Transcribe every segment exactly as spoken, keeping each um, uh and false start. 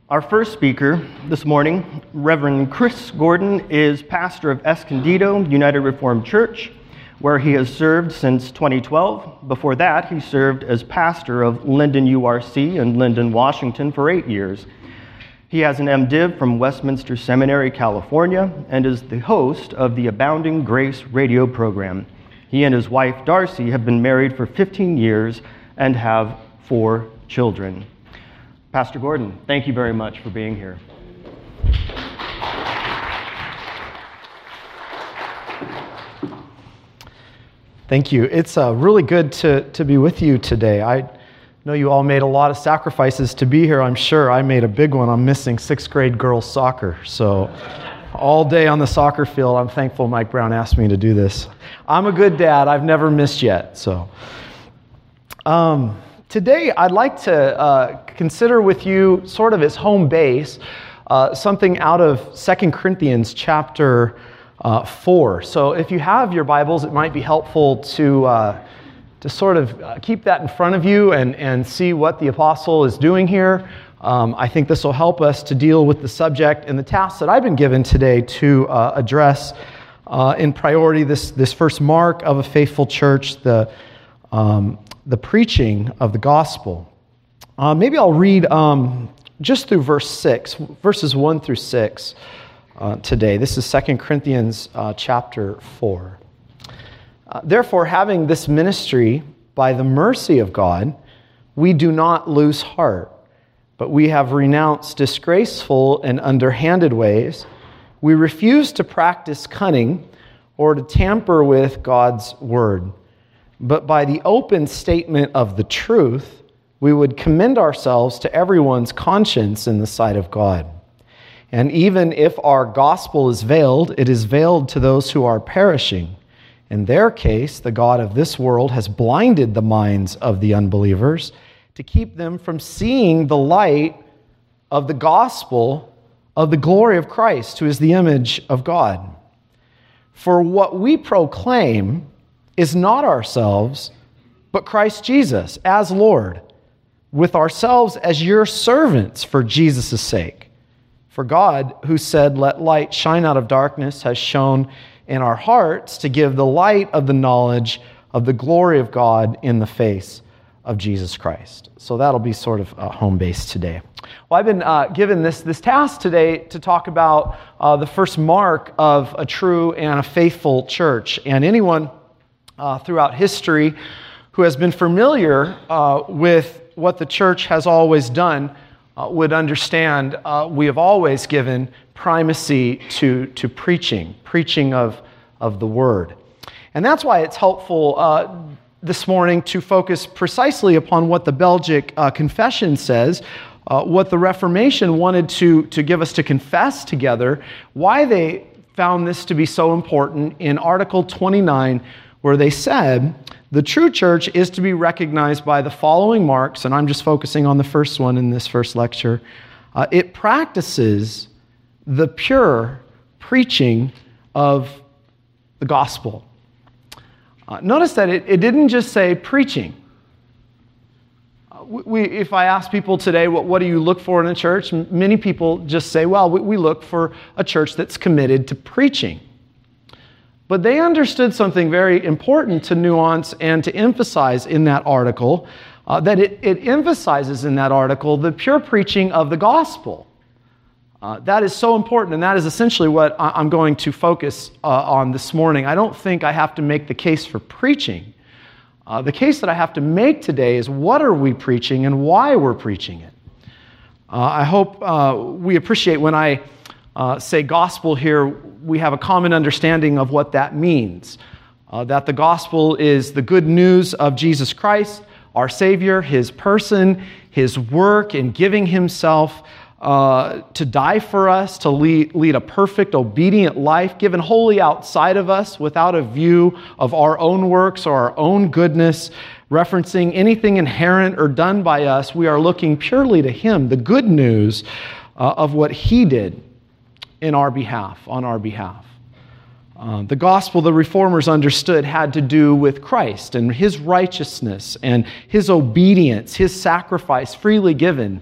Our first speaker this morning, Reverend Chris Gordon, is pastor of Escondido United Reformed Church, where he has served since twenty twelve. Before that, he served as pastor of Linden U R C in Linden, Washington for eight years. He has an MDiv from Westminster Seminary, California, and is the host of the Abounding Grace radio program. He and his wife, Darcy, have been married for fifteen years and have four children. Pastor Gordon, thank you very much for being here. Thank you. It's uh, really good to, to be with you today. I know you all made a lot of sacrifices to be here, I'm sure. I made a big one. I'm missing sixth grade girls soccer. So all day on the soccer field, I'm thankful Mike Brown asked me to do this. I'm a good dad. I've never missed yet. So um, today I'd like to uh, consider with you sort of as home base uh, something out of Second Corinthians chapter uh, four. So if you have your Bibles, it might be helpful to uh, to sort of uh, keep that in front of you and, and see what the apostle is doing here. Um, I think this will help us to deal with the subject and the tasks that I've been given today to uh, address uh, in priority this, this first mark of a faithful church, the, um, the preaching of the gospel. Uh, maybe I'll read um, just through verse six, verses one through six uh, today. This is Second Corinthians uh, chapter four. Uh, Therefore, having this ministry by the mercy of God, we do not lose heart, but we have renounced disgraceful and underhanded ways. We refuse to practice cunning or to tamper with God's word. But by the open statement of the truth, we would commend ourselves to everyone's conscience in the sight of God. And even if our gospel is veiled, it is veiled to those who are perishing. In their case, the God of this world has blinded the minds of the unbelievers to keep them from seeing the light of the gospel of the glory of Christ, who is the image of God. For what we proclaim is not ourselves, but Christ Jesus as Lord, with ourselves as your servants for Jesus' sake. For God, who said, "Let light shine out of darkness," has shone in our hearts to give the light of the knowledge of the glory of God in the face of Jesus Christ. So that'll be sort of a home base today. Well, I've been uh, given this, this task today to talk about uh, the first mark of a true and a faithful church. And anyone uh, throughout history who has been familiar uh, with what the church has always done uh, would understand uh, we have always given primacy to, to preaching, preaching of, of the word. And that's why it's helpful uh, this morning to focus precisely upon what the Belgic uh, Confession says, uh, what the Reformation wanted to, to give us to confess together, why they found this to be so important in Article twenty-nine, where they said, the true church is to be recognized by the following marks, and I'm just focusing on the first one in this first lecture. Uh, it practices the pure preaching of the gospel. Uh, notice that it, it didn't just say preaching. Uh, we, if I ask people today, what, what do you look for in a church? M- many people just say, well, we, we look for a church that's committed to preaching. But they understood something very important to nuance and to emphasize in that article, uh, that it, it emphasizes in that article the pure preaching of the gospel. Uh, that is so important, and that is essentially what I'm going to focus uh, on this morning. I don't think I have to make the case for preaching. Uh, the case that I have to make today is what are we preaching and why we're preaching it. Uh, I hope uh, we appreciate when I uh, say gospel here, we have a common understanding of what that means. Uh, that the gospel is the good news of Jesus Christ, our Savior, His person, His work in giving Himself Uh, to die for us, to lead, lead a perfect, obedient life, given wholly outside of us, without a view of our own works or our own goodness, referencing anything inherent or done by us. We are looking purely to Him, the good news uh, of what He did in our behalf, on our behalf. Uh, the gospel the reformers understood had to do with Christ and His righteousness and His obedience, His sacrifice freely given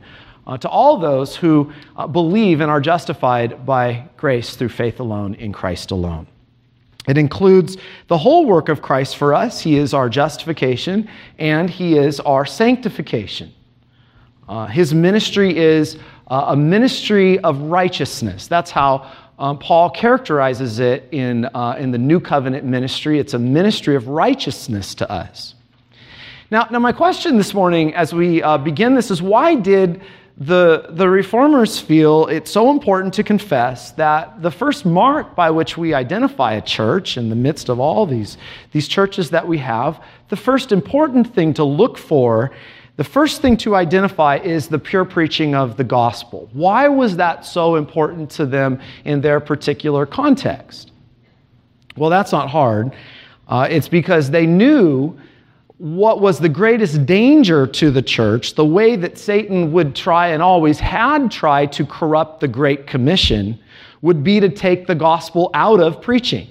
uh, to all those who uh, believe and are justified by grace through faith alone in Christ alone. It includes the whole work of Christ for us. He is our justification, and He is our sanctification. Uh, his ministry is uh, a ministry of righteousness. That's how um, Paul characterizes it in, uh, in the New Covenant ministry. It's a ministry of righteousness to us. Now, now my question this morning as we uh, begin this is, why did the, the Reformers feel it's so important to confess that the first mark by which we identify a church in the midst of all these, these churches that we have, the first important thing to look for, the first thing to identify is the pure preaching of the gospel? Why was that so important to them in their particular context? Well, that's not hard. Uh, it's because they knew what was the greatest danger to the church, the way that Satan would try and always had tried to corrupt the Great Commission, would be to take the gospel out of preaching.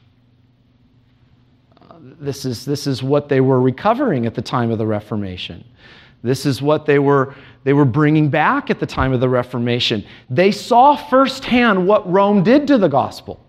Uh, this is, this is what they were recovering at the time of the Reformation. This is what they were, they were bringing back at the time of the Reformation. They saw firsthand what Rome did to the gospel.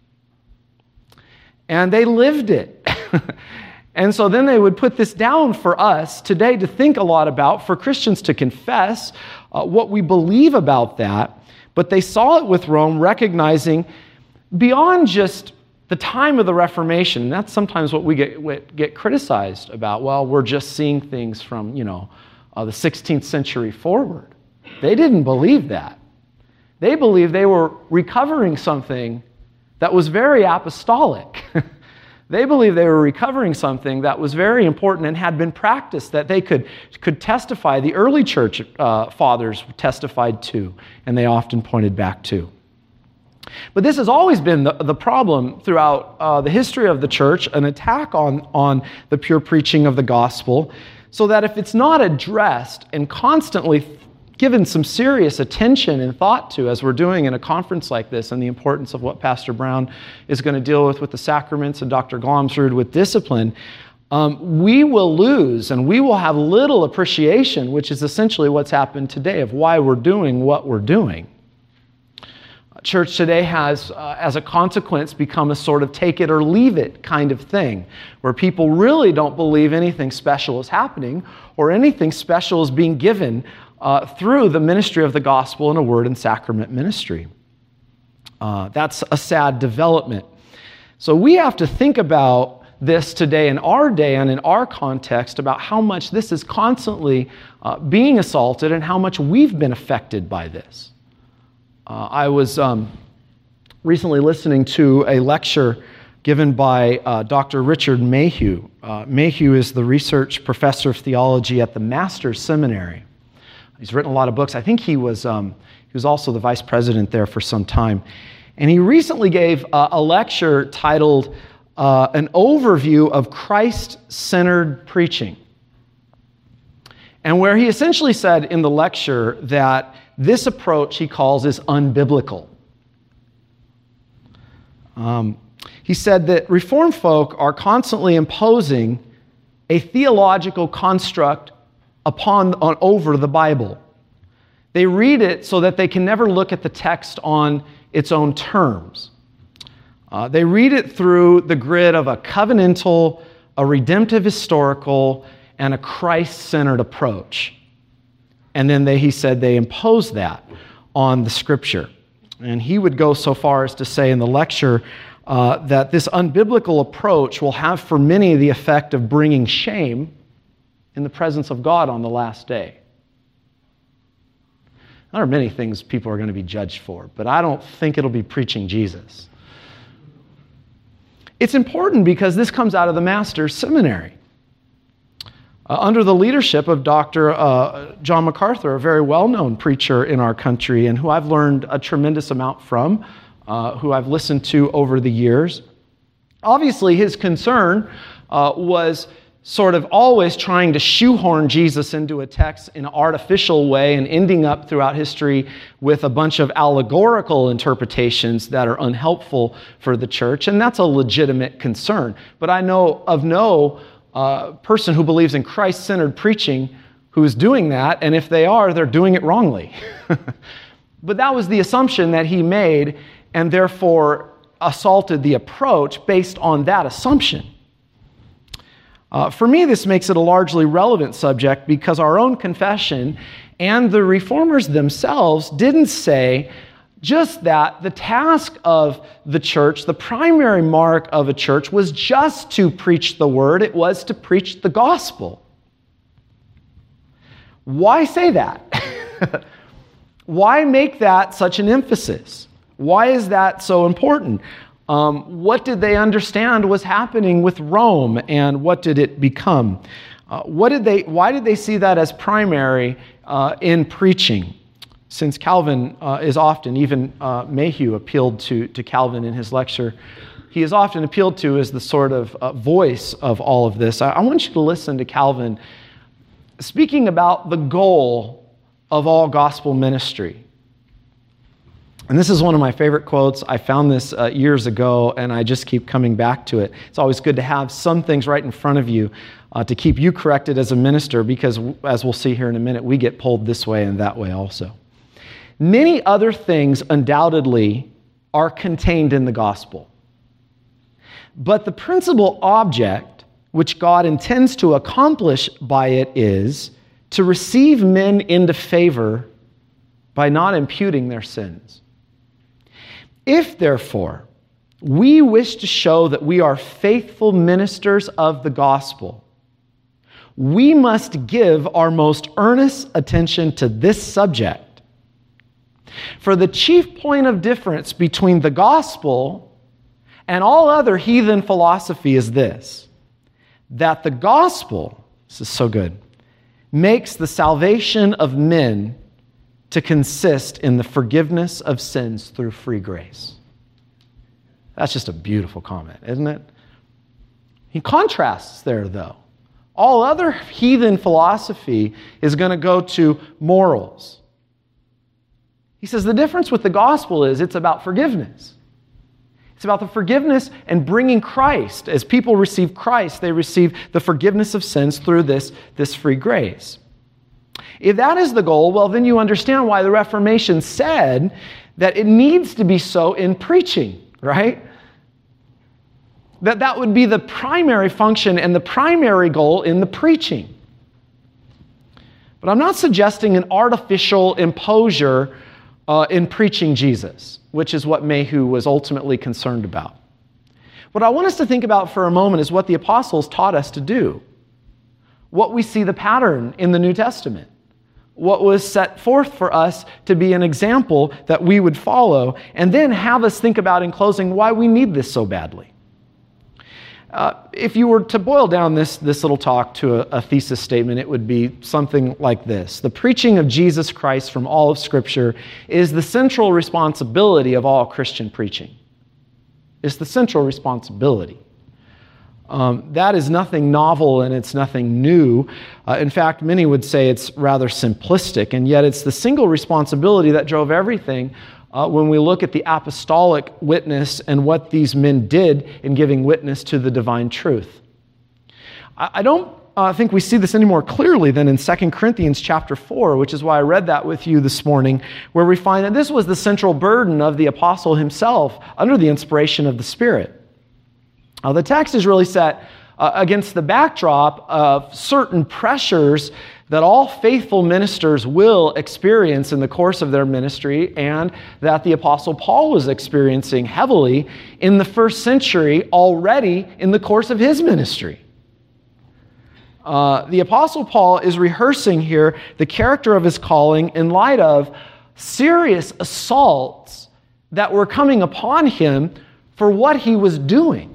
And they lived it. And so then they would put this down for us today to think a lot about, for Christians to confess uh, what we believe about that. But they saw it with Rome, recognizing beyond just the time of the Reformation, and that's sometimes what we get, get criticized about. Well, we're just seeing things from, you know, uh, the sixteenth century forward. They didn't believe that. They believed they were recovering something that was very apostolic. They believed they were recovering something that was very important and had been practiced, that they could, could testify. The early church uh, fathers testified to, and they often pointed back to. But this has always been the, the problem throughout uh, the history of the church, an attack on, on the pure preaching of the gospel, so that if it's not addressed and constantly given some serious attention and thought to, as we're doing in a conference like this, and the importance of what Pastor Brown is going to deal with with the sacraments and Doctor Glomsrud with discipline, um, we will lose and we will have little appreciation, which is essentially what's happened today, of why we're doing what we're doing. Church today has, uh, as a consequence, become a sort of take it or leave it kind of thing, where people really don't believe anything special is happening or anything special is being given Uh, through the ministry of the gospel and a word and sacrament ministry. Uh, that's a sad development. So we have to think about this today in our day and in our context about how much this is constantly uh, being assaulted and how much we've been affected by this. Uh, I was um, recently listening to a lecture given by uh, Doctor Richard Mayhew. Uh, Mayhew is the research professor of theology at the Master's Seminary. He's written a lot of books. I think he was um, he was also the vice president there for some time. And he recently gave uh, a lecture titled uh, An Overview of Christ-Centered Preaching. And where he essentially said in the lecture that this approach he calls is unbiblical. Um, he said that Reformed folk are constantly imposing a theological construct upon on, over the Bible. They read it so that they can never look at the text on its own terms. Uh, they read it through the grid of a covenantal, a redemptive historical, and a Christ-centered approach. And then they, he said they impose that on the Scripture. And he would go so far as to say in the lecture uh, that this unbiblical approach will have for many the effect of bringing shame in the presence of God on the last day. There are many things people are going to be judged for, but I don't think it'll be preaching Jesus. It's important because this comes out of the Master's Seminary. Uh, under the leadership of Doctor Uh, John MacArthur, a very well-known preacher in our country and who I've learned a tremendous amount from, uh, who I've listened to over the years. Obviously, his concern uh, was sort of always trying to shoehorn Jesus into a text in an artificial way and ending up throughout history with a bunch of allegorical interpretations that are unhelpful for the church, and that's a legitimate concern. But I know of no uh, person who believes in Christ-centered preaching who's doing that, and if they are, they're doing it wrongly. But that was the assumption that he made, and therefore assaulted the approach based on that assumption. Uh, for me, this makes it a largely relevant subject because our own confession and the reformers themselves didn't say just that the task of the church, the primary mark of a church, was just to preach the word. It was to preach the gospel. Why say that? Why make that such an emphasis? Why is that so important? Um, what did they understand was happening with Rome, and what did it become? Uh, what did they? Why did they see that as primary uh, in preaching? Since Calvin uh, is often, even uh, Mayhew appealed to, to Calvin in his lecture, he is often appealed to as the sort of uh, voice of all of this. I, I want you to listen to Calvin speaking about the goal of all gospel ministry. And this is one of my favorite quotes. I found this uh, years ago, and I just keep coming back to it. It's always good to have some things right in front of you uh, to keep you corrected as a minister, because as we'll see here in a minute, we get pulled this way and that way also. Many other things undoubtedly are contained in the gospel. But the principal object which God intends to accomplish by it is to receive men into favor by not imputing their sins. If, therefore, we wish to show that we are faithful ministers of the gospel, we must give our most earnest attention to this subject. For the chief point of difference between the gospel and all other heathen philosophy is this, that the gospel, this is so good, makes the salvation of men to consist in the forgiveness of sins through free grace. That's just a beautiful comment, isn't it? He contrasts there, though. All other heathen philosophy is going to go to morals. He says the difference with the gospel is it's about forgiveness. It's about the forgiveness and bringing Christ. As people receive Christ, they receive the forgiveness of sins through this, this free grace. If that is the goal, well, then you understand why the Reformation said that it needs to be so in preaching, right? That that would be the primary function and the primary goal in the preaching. But I'm not suggesting an artificial imposure uh, in preaching Jesus, which is what Mayhew was ultimately concerned about. What I want us to think about for a moment is what the apostles taught us to do. What we see the pattern in the New Testament. What was set forth for us to be an example that we would follow, and then have us think about in closing why we need this so badly. Uh, if you were to boil down this, this little talk to a, a thesis statement, it would be something like this. The preaching of Jesus Christ from all of Scripture is the central responsibility of all Christian preaching. It's the central responsibility. Um, that is nothing novel and it's nothing new. Uh, in fact, many would say it's rather simplistic, and yet it's the single responsibility that drove everything uh, when we look at the apostolic witness and what these men did in giving witness to the divine truth. I, I don't uh, think we see this any more clearly than in Second Corinthians chapter four, which is why I read that with you this morning, where we find that this was the central burden of the apostle himself under the inspiration of the Spirit. Uh, the text is really set uh, against the backdrop of certain pressures that all faithful ministers will experience in the course of their ministry, and that the Apostle Paul was experiencing heavily in the first century already in the course of his ministry. Uh, the Apostle Paul is rehearsing here the character of his calling in light of serious assaults that were coming upon him for what he was doing.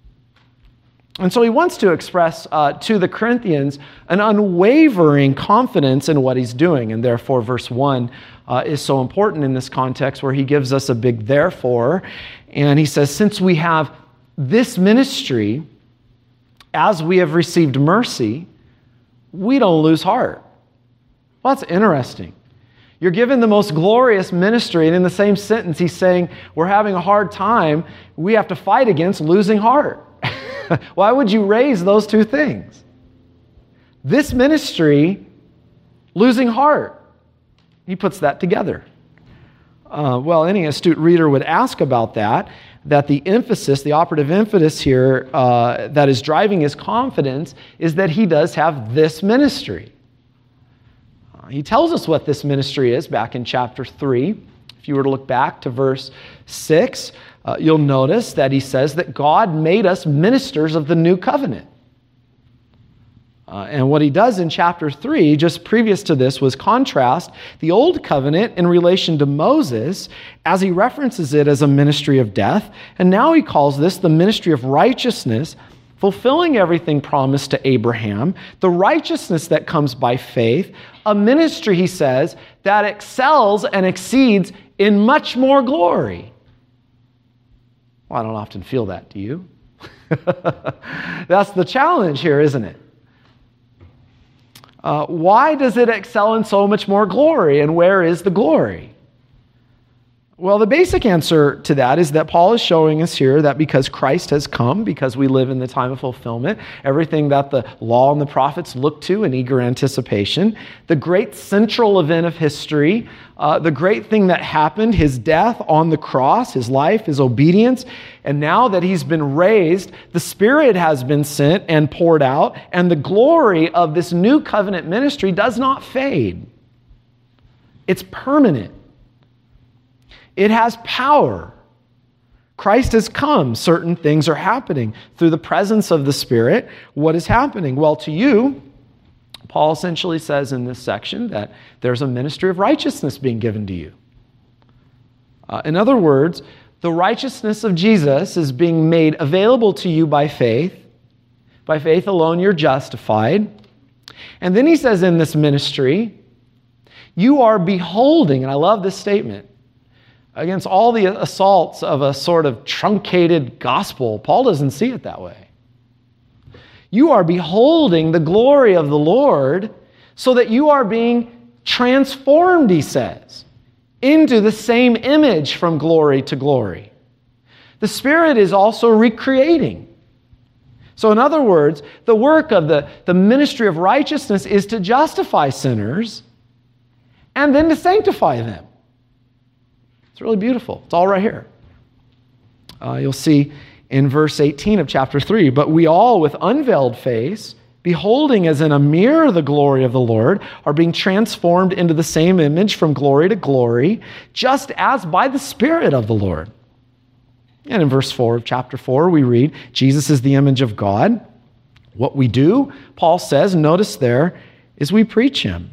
And so he wants to express uh, to the Corinthians an unwavering confidence in what he's doing. And therefore, verse one uh, is so important in this context, where he gives us a big therefore. And he says, since we have this ministry, as we have received mercy, we don't lose heart. Well, that's interesting. You're given the most glorious ministry, and in the same sentence, he's saying, we're having a hard time. We have to fight against losing heart. Why would you raise those two things? This ministry losing heart. He puts that together. Uh, well, any astute reader would ask about that, that the emphasis, the operative emphasis here uh, that is driving his confidence is that he does have this ministry. Uh, he tells us what this ministry is back in chapter three. If you were to look back to verse six, uh, you'll notice that he says that God made us ministers of the new covenant. Uh, and what he does in chapter three, just previous to this, was contrast the old covenant in relation to Moses as he references it as a ministry of death. And now he calls this the ministry of righteousness, fulfilling everything promised to Abraham, the righteousness that comes by faith, a ministry, he says, that excels and exceeds in much more glory. Well, I don't often feel that, do you? That's the challenge here, isn't it? Uh, why does it excel in so much more glory, and where is the glory? Well, the basic answer to that is that Paul is showing us here that because Christ has come, because we live in the time of fulfillment, everything that the law and the prophets look to in eager anticipation, the great central event of history, uh, the great thing that happened, his death on the cross, his life, his obedience, and now that he's been raised, the Spirit has been sent and poured out, and the glory of this new covenant ministry does not fade. It's permanent. It has power. Christ has come. Certain things are happening. Through the presence of the Spirit, what is happening? Well, to you, Paul essentially says in this section that there's a ministry of righteousness being given to you. Uh, in other words, the righteousness of Jesus is being made available to you by faith. By faith alone, you're justified. And then he says in this ministry, you are beholding, and I love this statement, against all the assaults of a sort of truncated gospel, Paul doesn't see it that way. You are beholding the glory of the Lord so that you are being transformed, he says, into the same image from glory to glory. The Spirit is also recreating. So in other words, the work of the, the ministry of righteousness is to justify sinners and then to sanctify them. It's really beautiful. It's all right here. Uh, you'll see in verse eighteen of chapter three, but we all with unveiled face, beholding as in a mirror the glory of the Lord, are being transformed into the same image from glory to glory, just as by the Spirit of the Lord. And in verse four of chapter four, we read, Jesus is the image of God. What we do, Paul says, notice there, is we preach him.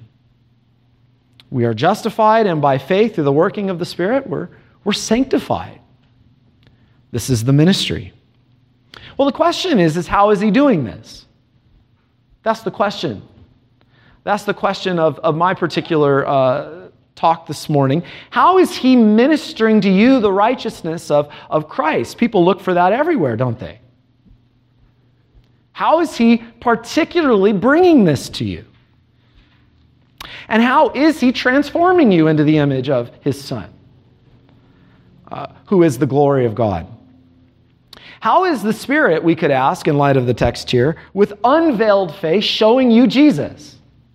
We are justified, and by faith, through the working of the Spirit, we're, we're sanctified. This is the ministry. Well, the question is, is how is he doing this? That's the question. That's the question of, of my particular uh, talk this morning. How is he ministering to you the righteousness of, of Christ? People look for that everywhere, don't they? How is he particularly bringing this to you? And how is he transforming you into the image of his Son, uh, who is the glory of God? How is the Spirit, we could ask in light of the text here, with unveiled face showing you Jesus?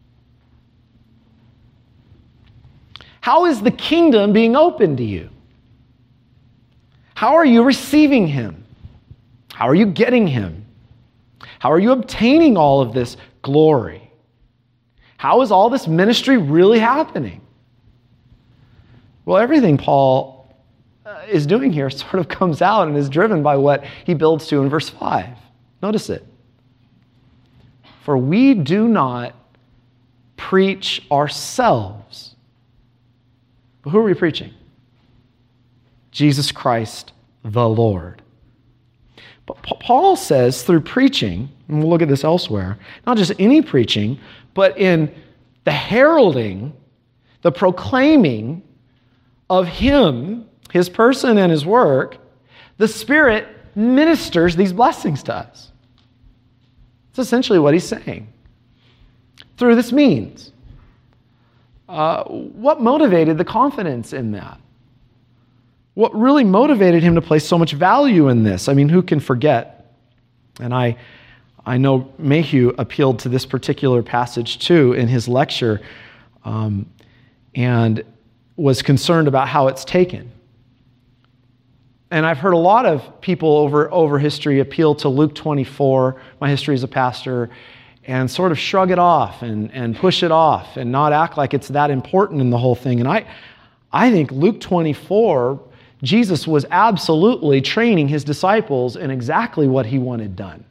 How is the kingdom being opened to you? How are you receiving him? How are you getting him? How are you obtaining all of this glory? How is all this ministry really happening? Well, everything Paul uh, is doing here sort of comes out and is driven by what he builds to in verse five. Notice it. For we do not preach ourselves. But who are we preaching? Jesus Christ the Lord. But Paul says through preaching, and we'll look at this elsewhere, not just any preaching, but in the heralding, the proclaiming of him, his person and his work, the Spirit ministers these blessings to us. That's essentially what he's saying. Through this means. Uh, what motivated the confidence in that? What really motivated him to place so much value in this? I mean, who can forget? And I I know Mayhew appealed to this particular passage too in his lecture um, and was concerned about how it's taken. And I've heard a lot of people over, over history appeal to Luke twenty-four, my history as a pastor, and sort of shrug it off and, and push it off and not act like it's that important in the whole thing. And I, I think Luke twenty-four, Jesus was absolutely training his disciples in exactly what he wanted done.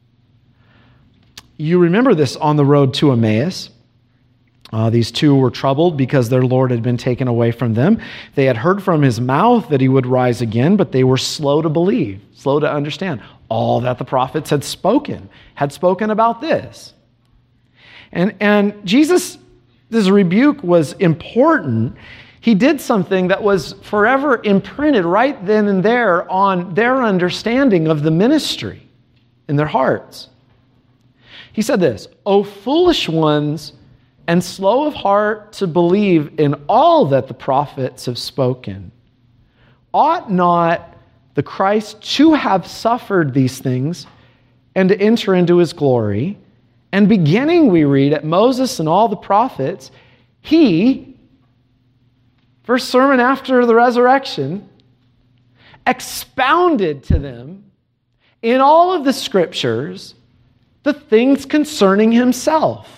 You remember this on the road to Emmaus. Uh, these two were troubled because their Lord had been taken away from them. They had heard from his mouth that he would rise again, but they were slow to believe, slow to understand all that the prophets had spoken, had spoken about this. And, and Jesus, this rebuke was important. He did something that was forever imprinted right then and there on their understanding of the ministry in their hearts. He said this, "O foolish ones, and slow of heart to believe in all that the prophets have spoken. Ought not the Christ to have suffered these things and to enter into his glory? And beginning, we read, at Moses and all the prophets, he," first sermon after the resurrection, "expounded to them in all of the scriptures the things concerning himself."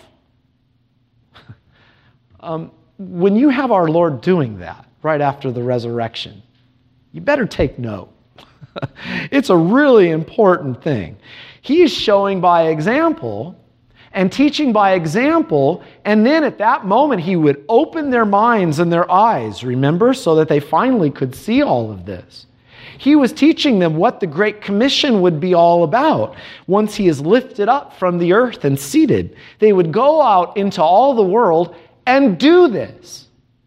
Um, when you have our Lord doing that right after the resurrection, you better take note. It's a really important thing. He is showing by example and teaching by example, and then at that moment he would open their minds and their eyes, remember, so that they finally could see all of this. He was teaching them what the Great Commission would be all about. Once he is lifted up from the earth and seated, they would go out into all the world and do this,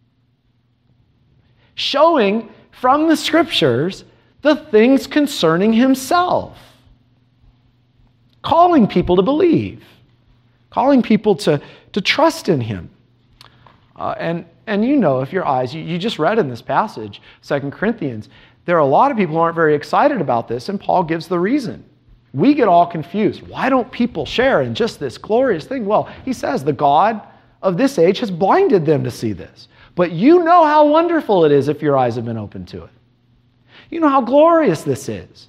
showing from the scriptures the things concerning himself, calling people to believe, calling people to, to trust in him. Uh, and, and you know, if your eyes, you, you just read in this passage, Second Corinthians, there are a lot of people who aren't very excited about this, and Paul gives the reason. We get all confused. Why don't people share in just this glorious thing? Well, he says the God of this age has blinded them to see this. But you know how wonderful it is if your eyes have been opened to it. You know how glorious this is.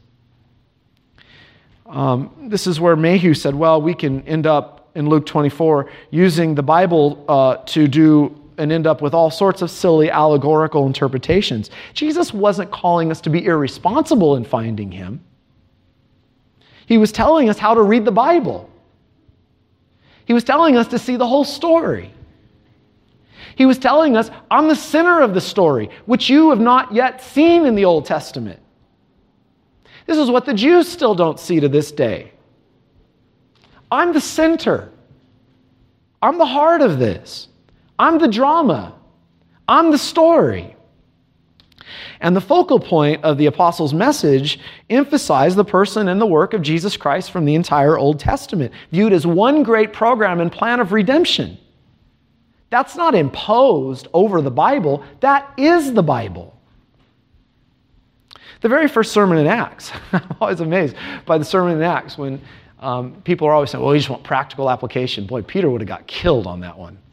Um, this is where Mayhew said, well, we can end up in Luke twenty-four using the Bible uh, to do and end up with all sorts of silly allegorical interpretations. Jesus wasn't calling us to be irresponsible in finding him. He was telling us how to read the Bible. He was telling us to see the whole story. He was telling us, I'm the center of the story, which you have not yet seen in the Old Testament. This is what the Jews still don't see to this day. I'm the center. I'm the heart of this. I'm the drama. I'm the story. And the focal point of the apostles' message emphasized the person and the work of Jesus Christ from the entire Old Testament, viewed as one great program and plan of redemption. That's not imposed over the Bible. That is the Bible. The very first sermon in Acts, I'm always amazed by the sermon in Acts when um, people are always saying, well, we just want practical application. Boy, Peter would have got killed on that one.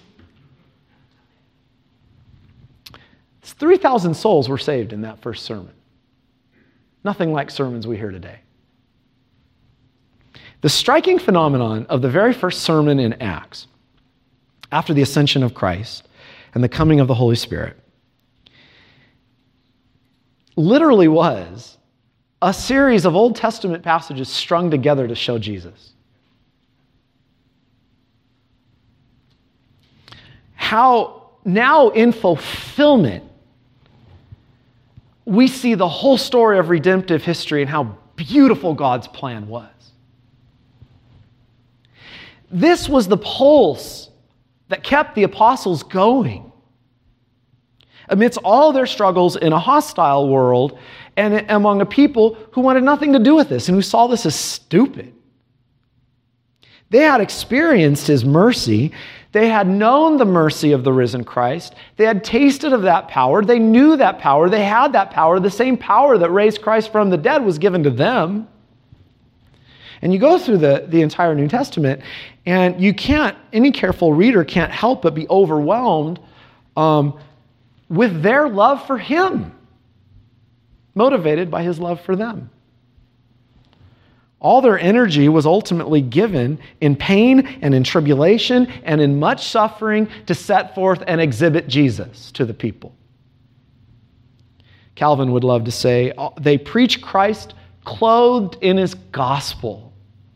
three thousand souls were saved in that first sermon. Nothing like sermons we hear today. The striking phenomenon of the very first sermon in Acts, after the ascension of Christ and the coming of the Holy Spirit, literally was a series of Old Testament passages strung together to show Jesus. How now in fulfillment, we see the whole story of redemptive history and how beautiful God's plan was. This was the pulse that kept the apostles going amidst all their struggles in a hostile world and among a people who wanted nothing to do with this and who saw this as stupid. They had experienced his mercy. They had known the mercy of the risen Christ. They had tasted of that power. They knew that power. They had that power. The same power that raised Christ from the dead was given to them. And you go through the, the entire New Testament, and you can't, any careful reader can't help but be overwhelmed um, with their love for him, motivated by his love for them. All their energy was ultimately given in pain and in tribulation and in much suffering to set forth and exhibit Jesus to the people. Calvin would love to say, they preach Christ clothed in his gospel.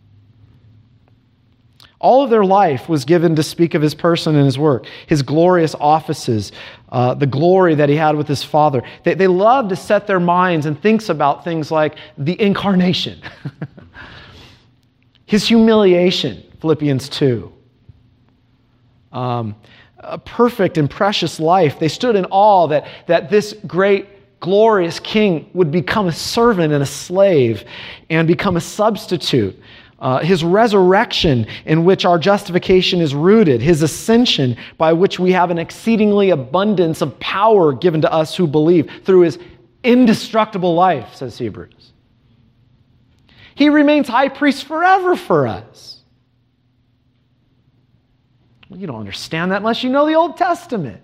All of their life was given to speak of his person and his work, his glorious offices, uh, the glory that he had with his Father. They, they loved to set their minds and thinks about things like the incarnation, his humiliation, Philippians two. Um, a perfect and precious life. They stood in awe that, that this great glorious king would become a servant and a slave and become a substitute. Uh, his resurrection in which our justification is rooted, his ascension by which we have an exceedingly abundance of power given to us who believe through his indestructible life, says Hebrews. He remains high priest forever for us. Well, you don't understand that unless you know the Old Testament.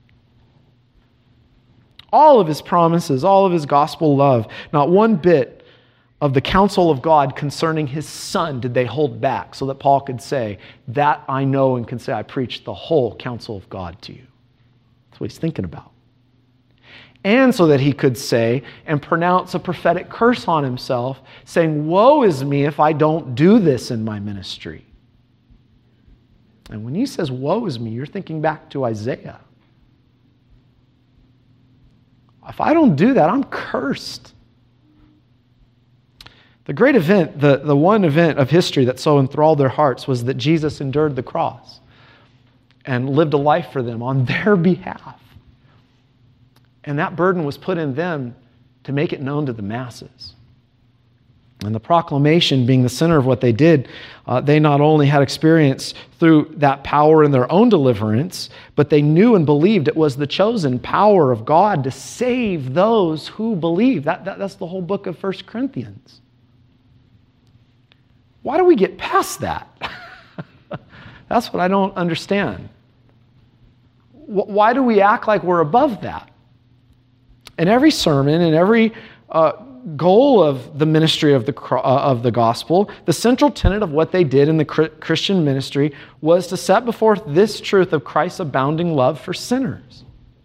All of his promises, all of his gospel love, not one bit of the counsel of God concerning his Son did they hold back, so that Paul could say, that I know and can say I preached the whole counsel of God to you. That's what he's thinking about. And so that he could say and pronounce a prophetic curse on himself, saying, woe is me if I don't do this in my ministry. And when he says, woe is me, you're thinking back to Isaiah. If I don't do that, I'm cursed. The great event, the, the one event of history that so enthralled their hearts was that Jesus endured the cross and lived a life for them on their behalf. And that burden was put in them to make it known to the masses. And the proclamation being the center of what they did, uh, they not only had experience through that power in their own deliverance, but they knew and believed it was the chosen power of God to save those who believe. That, that, that's the whole book of First Corinthians. Why do we get past that? That's what I don't understand. Why do we act like we're above that? In every sermon, in every uh, goal of the ministry of the, uh, of the gospel, the central tenet of what they did in the Christian ministry was to set before this truth of Christ's abounding love for sinners.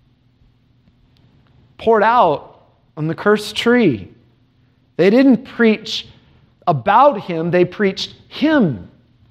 Poured out on the cursed tree. They didn't preach about him, they preached him.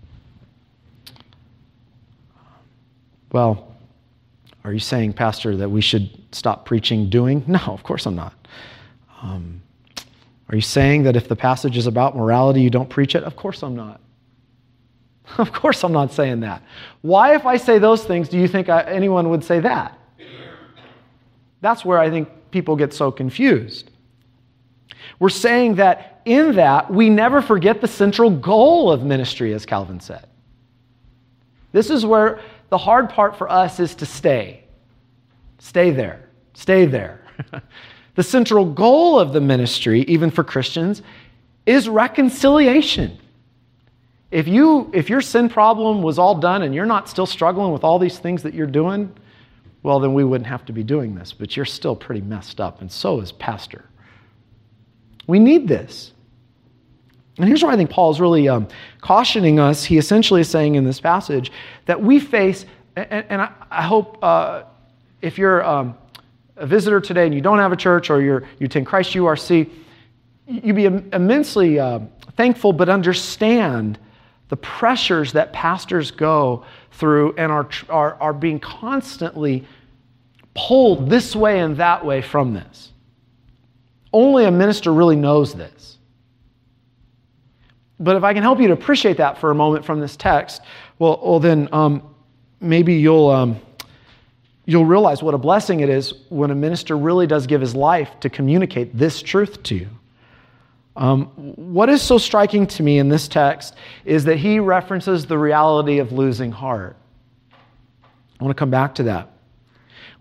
Well, are you saying, Pastor, that we should stop preaching doing? No, of course I'm not. Um, are you saying that if the passage is about morality, you don't preach it? Of course I'm not. Of course I'm not saying that. Why, if I say those things, do you think I, anyone would say that? That's where I think people get so confused. We're saying that in that, we never forget the central goal of ministry, as Calvin said. This is where the hard part for us is to stay. Stay there. Stay there. The central goal of the ministry, even for Christians, is reconciliation. If you, if your sin problem was all done and you're not still struggling with all these things that you're doing, well, then we wouldn't have to be doing this. But you're still pretty messed up, and so is Pastor. We need this. And here's where I think Paul is really um, cautioning us. He essentially is saying in this passage that we face, and, and I, I hope uh, if you're um, a visitor today and you don't have a church, or you're, you attend Christ U R C, you'd be immensely uh, thankful, but understand the pressures that pastors go through and are, are, are being constantly pulled this way and that way from this. Only a minister really knows this. But if I can help you to appreciate that for a moment from this text, well, well then um, maybe you'll um, you'll realize what a blessing it is when a minister really does give his life to communicate this truth to you. Um, what is so striking to me in this text is that he references the reality of losing heart. I want to come back to that.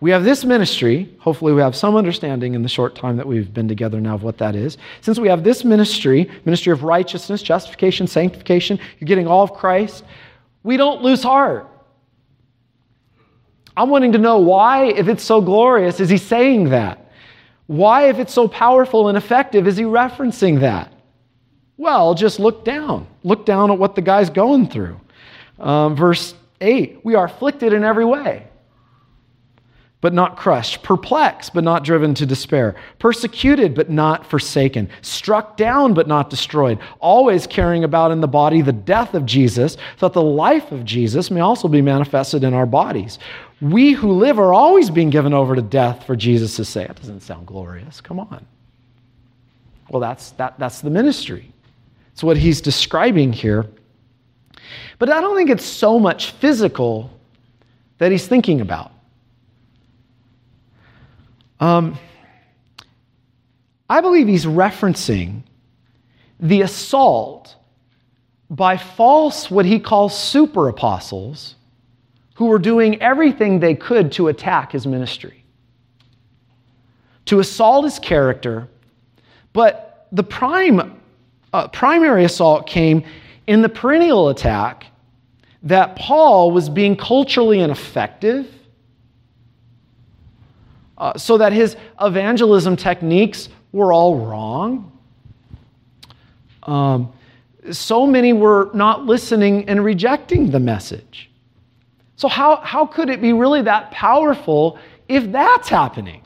We have this ministry. Hopefully we have some understanding in the short time that we've been together now of what that is. Since we have this ministry, ministry of righteousness, justification, sanctification, you're getting all of Christ, we don't lose heart. I'm wanting to know why, if it's so glorious, is he saying that? Why, if it's so powerful and effective, is he referencing that? Well, just look down. Look down at what the guy's going through. Um, verse eight, we are afflicted in every way, but not crushed, perplexed, but not driven to despair, persecuted, but not forsaken, struck down, but not destroyed, always carrying about in the body the death of Jesus, so that the life of Jesus may also be manifested in our bodies. We who live are always being given over to death for Jesus' sake. That doesn't sound glorious. Come on. Well, that's, that, that's the ministry. It's what he's describing here. But I don't think it's so much physical that he's thinking about. Um, I believe he's referencing the assault by false, what he calls super apostles, who were doing everything they could to attack his ministry, to assault his character. But the prime, uh, primary assault came in the perennial attack that Paul was being culturally ineffective, Uh, so that his evangelism techniques were all wrong. Um, so many were not listening and rejecting the message. So how, how could it be really that powerful if that's happening?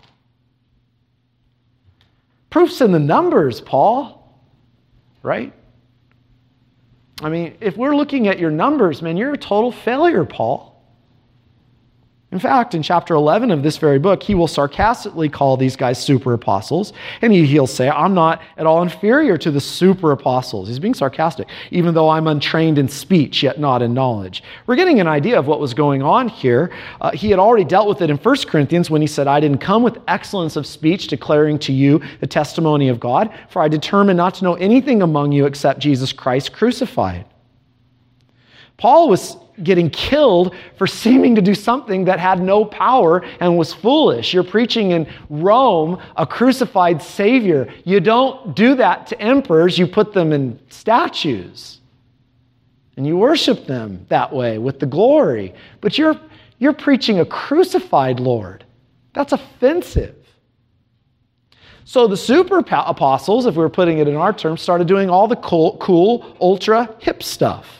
Proof's in the numbers, Paul, right? I mean, if we're looking at your numbers, man, you're a total failure, Paul. In fact, in chapter eleven of this very book, he will sarcastically call these guys super apostles, and he, he'll say, I'm not at all inferior to the super apostles. He's being sarcastic, even though I'm untrained in speech, yet not in knowledge. We're getting an idea of what was going on here. Uh, he had already dealt with it in First Corinthians when he said, I didn't come with excellence of speech declaring to you the testimony of God, for I determined not to know anything among you except Jesus Christ crucified. Paul was getting killed for seeming to do something that had no power and was foolish. You're preaching in Rome a crucified Savior. You don't do that to emperors. You put them in statues. And you worship them that way with the glory. But you're, you're preaching a crucified Lord. That's offensive. So the super apostles, if we were putting it in our terms, started doing all the cool, cool ultra hip stuff.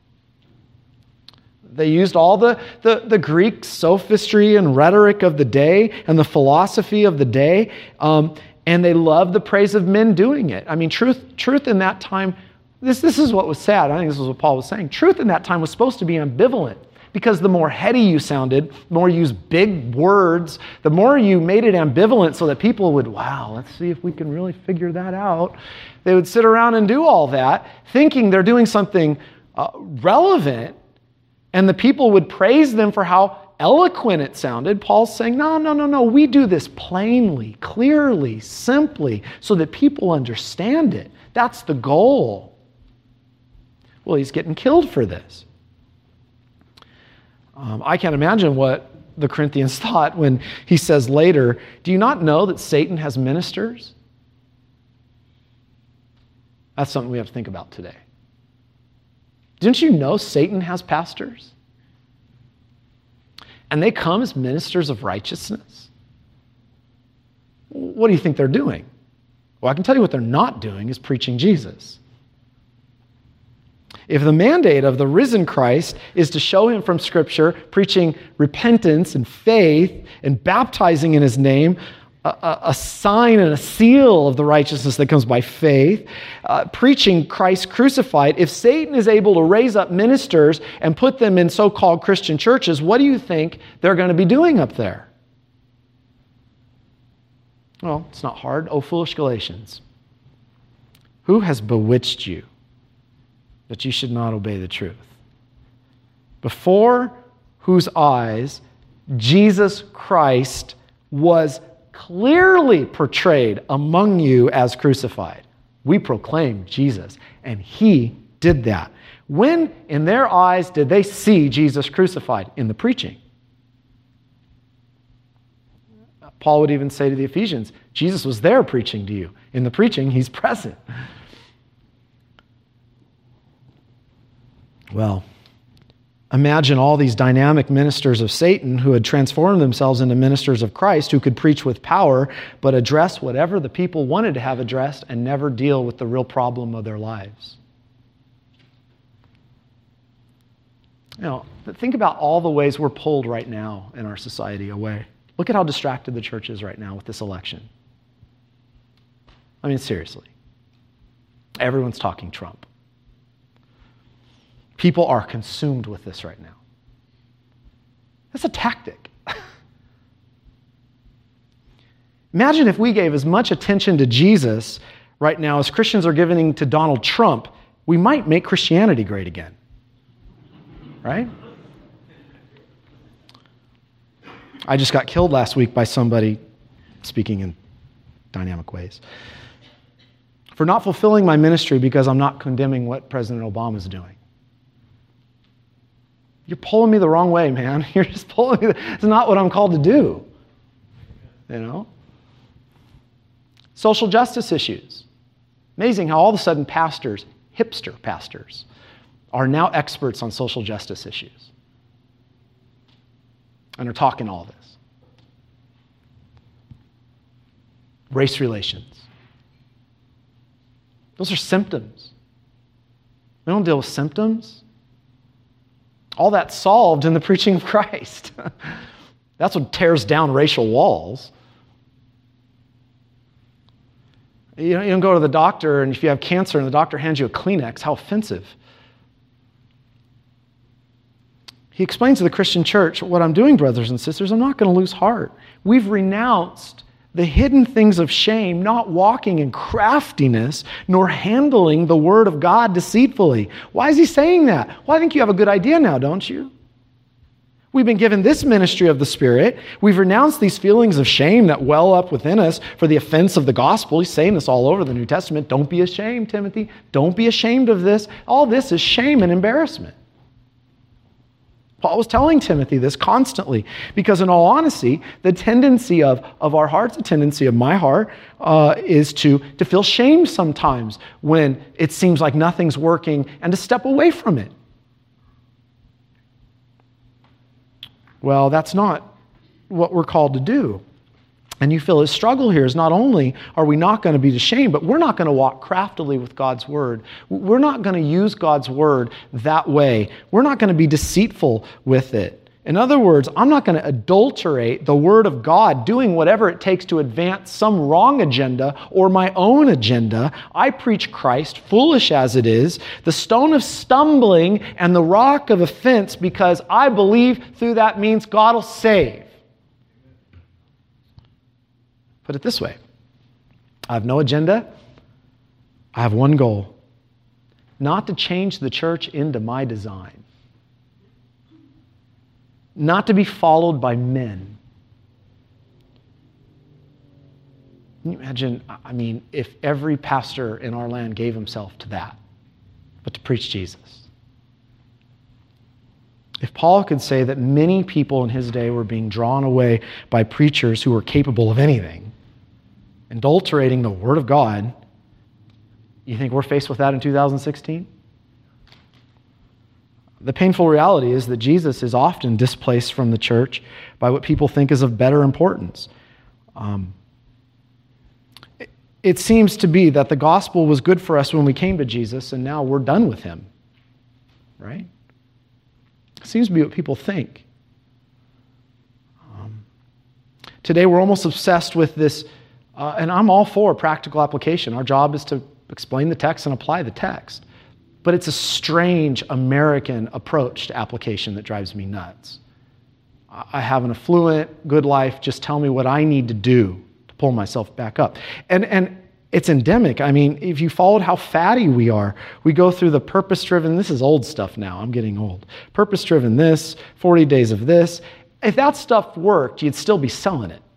They used all the, the, the Greek sophistry and rhetoric of the day and the philosophy of the day, um, and they loved the praise of men doing it. I mean, truth, truth in that time, this, this is what was sad. I think this is what Paul was saying. Truth in that time was supposed to be ambivalent, because the more heady you sounded, the more you used big words, the more you made it ambivalent so that people would, wow, let's see if we can really figure that out. They would sit around and do all that, thinking they're doing something uh, relevant, and the people would praise them for how eloquent it sounded. Paul's saying, no, no, no, no. We do this plainly, clearly, simply, so that people understand it. That's the goal. Well, he's getting killed for this. Um, I can't imagine what the Corinthians thought when he says later, do you not know that Satan has ministers? That's something we have to think about today. Didn't you know Satan has pastors? And they come as ministers of righteousness? What do you think they're doing? Well, I can tell you what they're not doing is preaching Jesus. If the mandate of the risen Christ is to show him from Scripture, preaching repentance and faith and baptizing in his name, A, a sign and a seal of the righteousness that comes by faith, uh, preaching Christ crucified. If Satan is able to raise up ministers and put them in so-called Christian churches, what do you think they're going to be doing up there? Well, it's not hard. Oh, foolish Galatians. Who has bewitched you that you should not obey the truth? Before whose eyes Jesus Christ was clearly portrayed among you as crucified. We proclaim Jesus, and he did that. When in their eyes did they see Jesus crucified? In the preaching. Paul would even say to the Ephesians, Jesus was there preaching to you. In the preaching, he's present. Well, imagine all these dynamic ministers of Satan who had transformed themselves into ministers of Christ, who could preach with power, but address whatever the people wanted to have addressed and never deal with the real problem of their lives. You know, think about all the ways we're pulled right now in our society away. Look at how distracted the church is right now with this election. I mean, seriously. Everyone's talking Trump. People are consumed with this right now. That's a tactic. Imagine if we gave as much attention to Jesus right now as Christians are giving to Donald Trump, we might make Christianity great again. Right? I just got killed last week by somebody speaking in dynamic ways for not fulfilling my ministry because I'm not condemning what President Obama is doing. You're pulling me the wrong way, man. You're just pulling me. It's not what I'm called to do. You know? Social justice issues. Amazing how all of a sudden pastors, hipster pastors, are now experts on social justice issues and are talking all this. Race relations. Those are symptoms. We don't deal with symptoms. All that's solved in the preaching of Christ. That's what tears down racial walls. You don't, you don't go to the doctor, and if you have cancer and the doctor hands you a Kleenex, how offensive. He explains to the Christian church, what I'm doing, brothers and sisters, I'm not going to lose heart. We've renounced the hidden things of shame, not walking in craftiness, nor handling the word of God deceitfully. Why is he saying that? Well, I think you have a good idea now, don't you? We've been given this ministry of the Spirit. We've renounced these feelings of shame that well up within us for the offense of the gospel. He's saying this all over the New Testament. Don't be ashamed, Timothy. Don't be ashamed of this. All this is shame and embarrassment. Paul was telling Timothy this constantly because, in all honesty, the tendency of, of our hearts, the tendency of my heart, uh, is to, to feel shame sometimes when it seems like nothing's working and to step away from it. Well, that's not what we're called to do. And you feel his struggle here is not only are we not going to be ashamed, but we're not going to walk craftily with God's word. We're not going to use God's word that way. We're not going to be deceitful with it. In other words, I'm not going to adulterate the word of God, doing whatever it takes to advance some wrong agenda or my own agenda. I preach Christ, foolish as it is, the stone of stumbling and the rock of offense, because I believe through that means God will save. Put it this way, I have no agenda, I have one goal, not to change the church into my design, not to be followed by men. Can you imagine, I mean, if every pastor in our land gave himself to that, but to preach Jesus? If Paul could say that many people in his day were being drawn away by preachers who were capable of anything, adulterating the Word of God, you think we're faced with that in two thousand sixteen? The painful reality is that Jesus is often displaced from the church by what people think is of better importance. Um, it, it seems to be that the gospel was good for us when we came to Jesus, and now we're done with him. Right? It seems to be what people think. Um, today we're almost obsessed with this. Uh, and I'm all for practical application. Our job is to explain the text and apply the text. But it's a strange American approach to application that drives me nuts. I have an affluent, good life. Just tell me what I need to do to pull myself back up. And, and it's endemic. I mean, if you followed how fatty we are, we go through the purpose-driven, this is old stuff now, I'm getting old. Purpose-driven this, forty days of this. If that stuff worked, you'd still be selling it.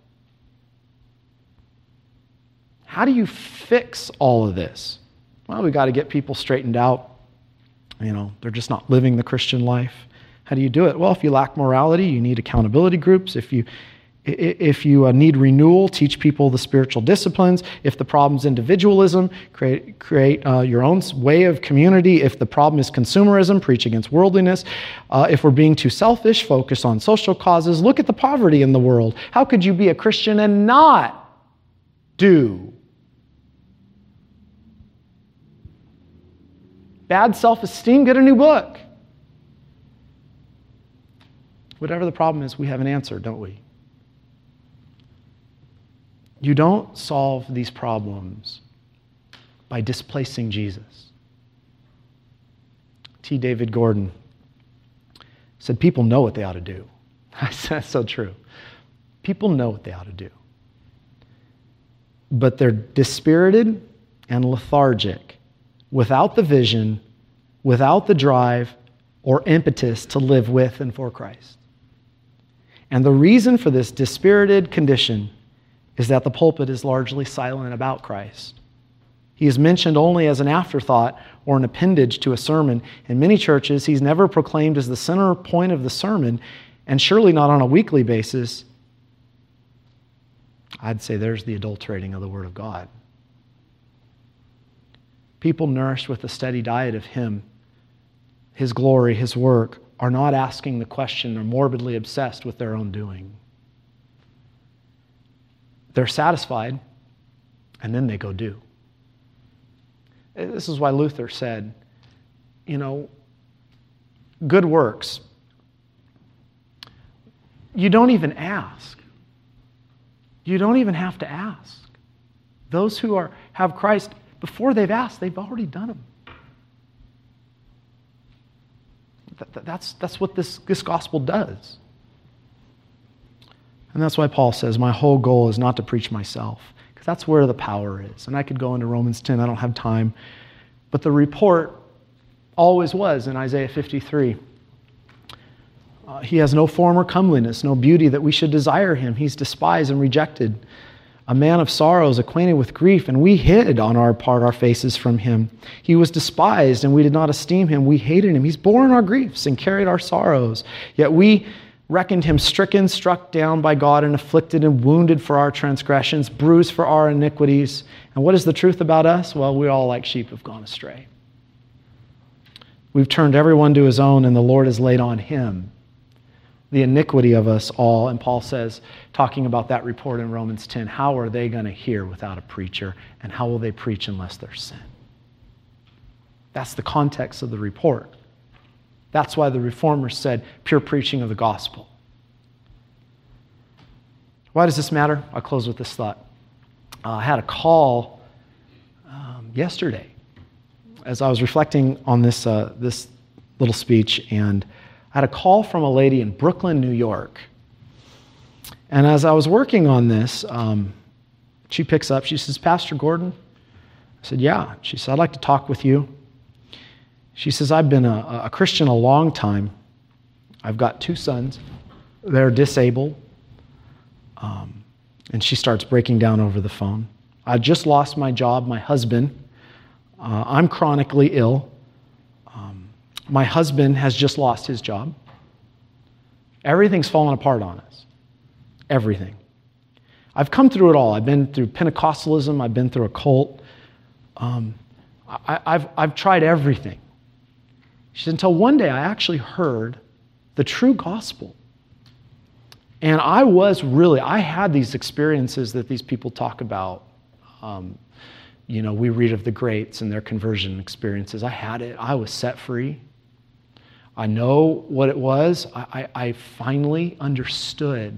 How do you fix all of this? Well, we got to get people straightened out. You know, they're just not living the Christian life. How do you do it? Well, if you lack morality, you need accountability groups. If you If you uh, need renewal, teach people the spiritual disciplines. If the problem is individualism, create, create uh, your own way of community. If the problem is consumerism, preach against worldliness. Uh, if we're being too selfish, focus on social causes. Look at the poverty in the world. How could you be a Christian and not do? Bad self-esteem, get a new book. Whatever the problem is, we have an answer, don't we? You don't solve these problems by displacing Jesus. T. David Gordon said, people know what they ought to do. That's so true. People know what they ought to do. But they're dispirited and lethargic without the vision, without the drive or impetus to live with and for Christ. And the reason for this dispirited condition is that the pulpit is largely silent about Christ. He is mentioned only as an afterthought or an appendage to a sermon. In many churches, he's never proclaimed as the center point of the sermon, and surely not on a weekly basis. I'd say there's the adulterating of the Word of God. People nourished with a steady diet of Him, His glory, His work, are not asking the question or morbidly obsessed with their own doing. They're satisfied, and then they go do. This is why Luther said, you know, good works, you don't even ask. You don't even have to ask. Those who are have Christ, before they've asked, they've already done them. That, that's, that's what this, this gospel does. And that's why Paul says, my whole goal is not to preach myself, because that's where the power is. And I could go into Romans ten, I don't have time. But the report always was in Isaiah fifty-three. Uh, he has no form or comeliness, no beauty that we should desire him. He's despised and rejected, a man of sorrows, acquainted with grief, and we hid on our part our faces from him. He was despised, and we did not esteem him. We hated him. He's borne our griefs and carried our sorrows. Yet we reckoned him stricken, struck down by God, and afflicted and wounded for our transgressions, bruised for our iniquities. And what is the truth about us? Well, we all like sheep have gone astray. We've turned everyone to his own, and the Lord has laid on him the iniquity of us all. And Paul says, talking about that report in Romans ten, how are they going to hear without a preacher? And how will they preach unless they're sent? That's the context of the report. That's why the Reformers said, pure preaching of the gospel. Why does this matter? I'll close with this thought. Uh, I had a call um, yesterday as I was reflecting on this, uh, this little speech, and I had a call from a lady in Brooklyn, New York. And as I was working on this, um, she picks up, she says, Pastor Gordon? I said, yeah. She said, I'd like to talk with you. She says, I've been a, a Christian a long time. I've got two sons. They're disabled. Um, and she starts breaking down over the phone. I just lost my job, my husband. Uh, I'm chronically ill. Um, my husband has just lost his job. Everything's fallen apart on us. Everything. I've come through it all. I've been through Pentecostalism. I've been through a cult. Um, I, I've, I've tried everything. She said, until one day I actually heard the true gospel. And I was really, I had these experiences that these people talk about. Um, you know, we read of the greats and their conversion experiences. I had it. I was set free. I know what it was. I, I, I finally understood.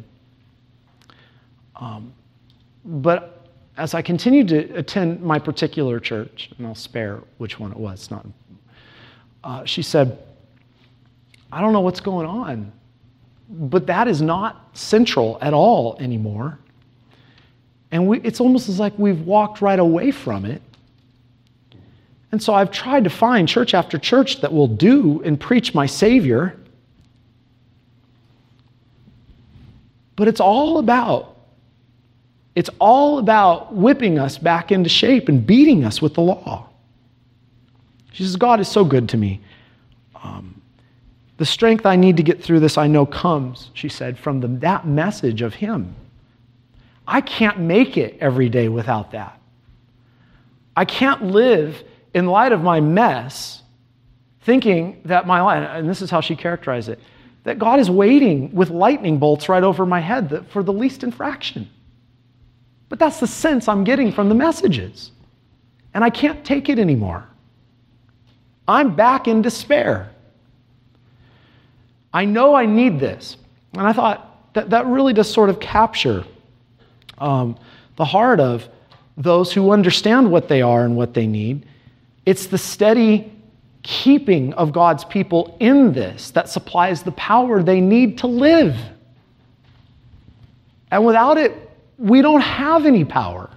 Um, but as I continued to attend my particular church, and I'll spare which one it was, it's not Uh, she said, I don't know what's going on, but that is not central at all anymore. And we, it's almost as like we've walked right away from it. And so I've tried to find church after church that will do and preach my Savior. But it's all about, it's all about whipping us back into shape and beating us with the law. She says, God is so good to me. Um, The strength I need to get through this, I know, comes, she said, from the, that message of him. I can't make it every day without that. I can't live in light of my mess thinking that my life, and this is how she characterized it, that God is waiting with lightning bolts right over my head for the least infraction. But that's the sense I'm getting from the messages. And I can't take it anymore. I'm back in despair. I know I need this. And I thought that that really does sort of capture um, the heart of those who understand what they are and what they need. It's the steady keeping of God's people in this that supplies the power they need to live. And without it, we don't have any power.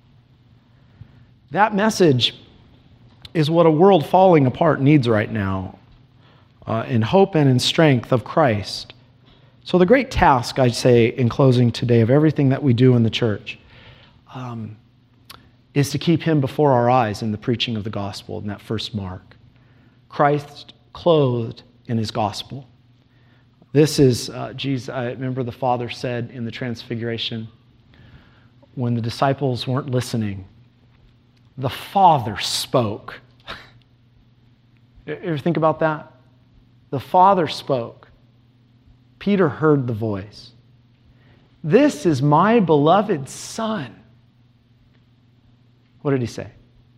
That message is what a world falling apart needs right now, uh, in hope and in strength of Christ. So the great task, I'd say, in closing today, of everything that we do in the church, um, is to keep him before our eyes in the preaching of the gospel, in that first mark. Christ clothed in his gospel. This is, uh, Jesus, I remember the Father said in the Transfiguration, when the disciples weren't listening, the Father spoke. You ever think about that? The Father spoke. Peter heard the voice. This is my beloved Son. What did he say?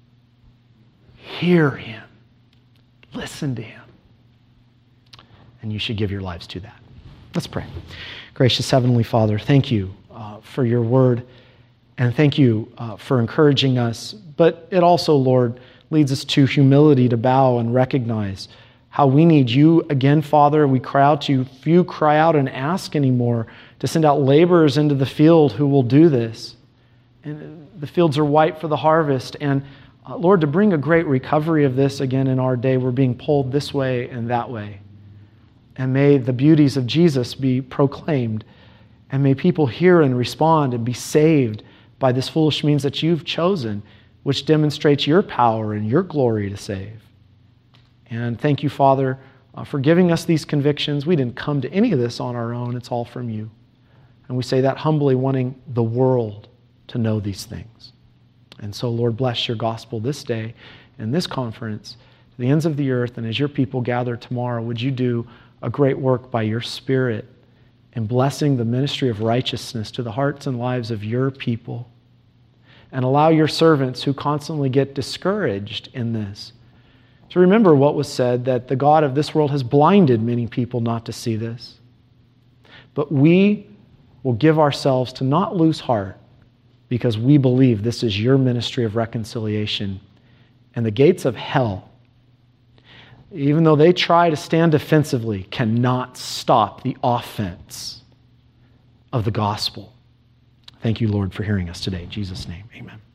Hear him. Listen to him. And you should give your lives to that. Let's pray. Gracious Heavenly Father, thank you uh, for your word. And thank you uh, for encouraging us. But it also, Lord, leads us to humility to bow and recognize how we need you again, Father. We cry out to you. Few cry out and ask anymore to send out laborers into the field who will do this. And the fields are white for the harvest. And uh, Lord, to bring a great recovery of this again in our day, we're being pulled this way and that way. And may the beauties of Jesus be proclaimed. And may people hear and respond and be saved by this foolish means that you've chosen, which demonstrates your power and your glory to save. And thank you, Father, uh, for giving us these convictions. We didn't come to any of this on our own. It's all from you. And we say that humbly, wanting the world to know these things. And so, Lord, bless your gospel this day and this conference to the ends of the earth. And as your people gather tomorrow, would you do a great work by your Spirit in blessing the ministry of righteousness to the hearts and lives of your people. And allow your servants who constantly get discouraged in this to remember what was said, that the God of this world has blinded many people not to see this. But we will give ourselves to not lose heart because we believe this is your ministry of reconciliation. And the gates of hell, even though they try to stand defensively, cannot stop the offense of the gospel. Thank you, Lord, for hearing us today. In Jesus' name, amen.